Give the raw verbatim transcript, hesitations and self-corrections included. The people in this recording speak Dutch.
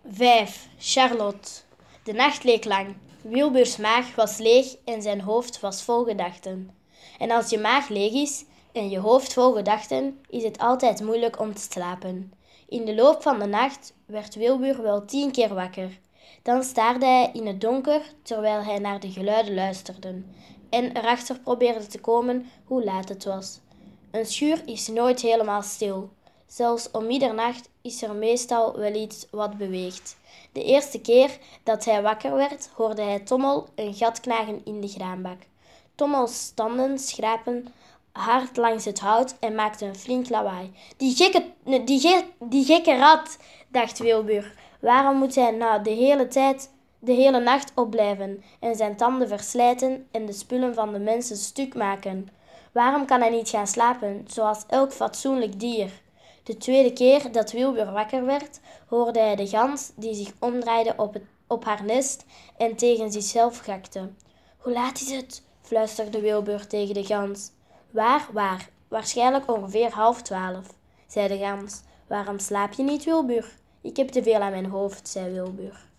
vijf. Charlotte. De nacht leek lang. Wilburs maag was leeg en zijn hoofd was vol gedachten. En als je maag leeg is en je hoofd vol gedachten, is het altijd moeilijk om te slapen. In de loop van de nacht werd Wilbur wel tien keer wakker. Dan staarde hij in het donker terwijl hij naar de geluiden luisterde en erachter probeerde te komen hoe laat het was. Een schuur is nooit helemaal stil. Zelfs om middernacht is er meestal wel iets wat beweegt. De eerste keer dat hij wakker werd, hoorde hij Tommel een gat knagen in de graanbak. Tommels tanden schrapen hard langs het hout en maakten een flink lawaai. Die gekke, die, ge, die gekke rat, dacht Wilbur. Waarom moet hij nou de hele tijd, de hele nacht opblijven en zijn tanden verslijten en de spullen van de mensen stuk maken? Waarom kan hij niet gaan slapen, zoals elk fatsoenlijk dier? De tweede keer dat Wilbur wakker werd, hoorde hij de gans die zich omdraaide op, het, op haar nest en tegen zichzelf gakte. Hoe laat is het? Fluisterde Wilbur tegen de gans. Waar, waar? Waarschijnlijk ongeveer half twaalf, zei de gans. Waarom slaap je niet, Wilbur? Ik heb te veel aan mijn hoofd, zei Wilbur.